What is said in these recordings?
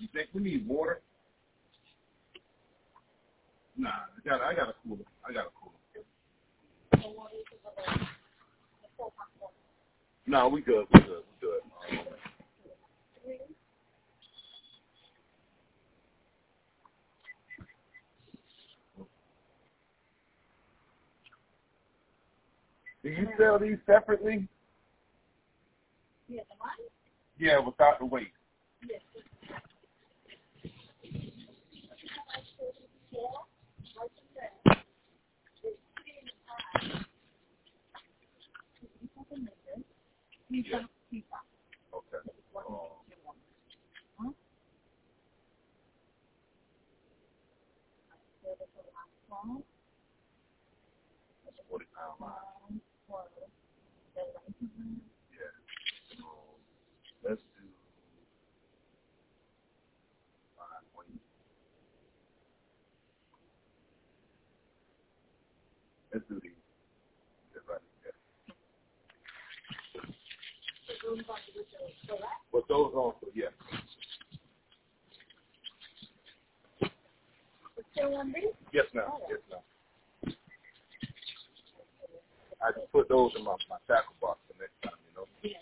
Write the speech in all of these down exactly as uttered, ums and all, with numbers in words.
think we need water? Nah, I got I got a cooler. I got a cooler. No, we good. We good. We good. Um, do you sell these separately? Yeah, the one? Yeah, without the weight. Yes. Yeah. Okay. Um, forty pound line. Yeah. Um, let's do five weight. Let's do these. Right there. Put those on for yeah. Yes, ma'am. Yes, ma'am. I just put those in my, my tackle box the next time, you know. Yes.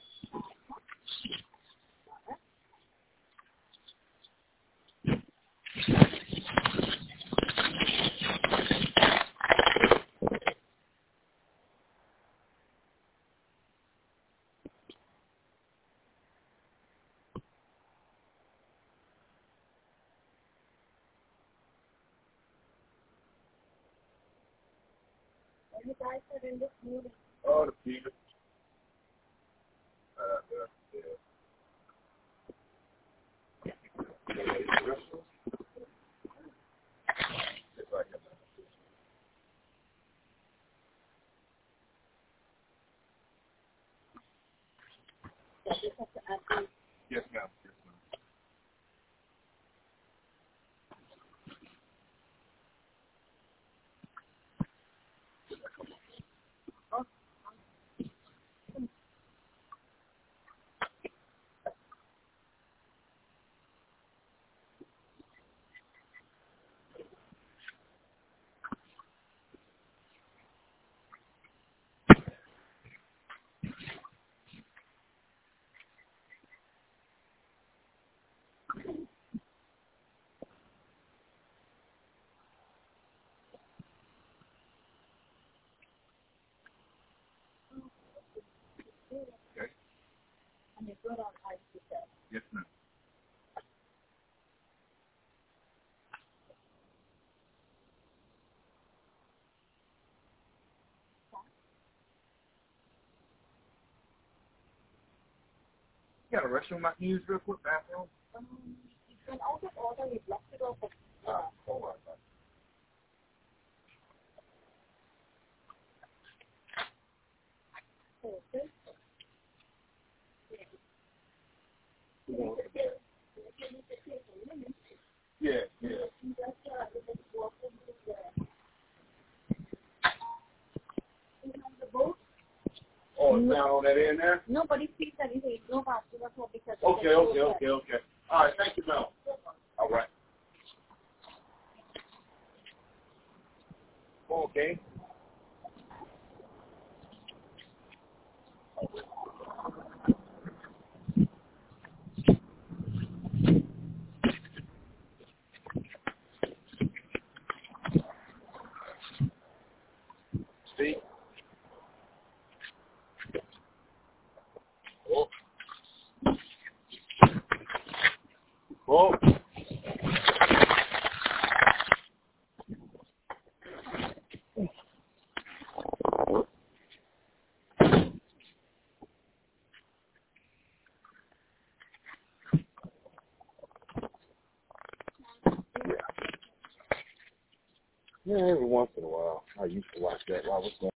You guys are in this movie. Oh, the fever. Uh, yeah, yeah. It's like that. Yes, ma'am. Yes, ma'am. Okay. And you're good on ice, you said. Yes, ma'am. You got a restroom I can use real quick, bathroom? Um, it's been out of order. We've left it open. Ah, hold on. Okay. Yeah, yeah. Oh, it's down on that end there? Nobody speaks anything. No bathroom at all because. Okay, okay, okay, okay. All right, thank you, Mel. All right. Okay. See? Oh. Oh. Yeah, every once in a while. I used to watch that while I was going.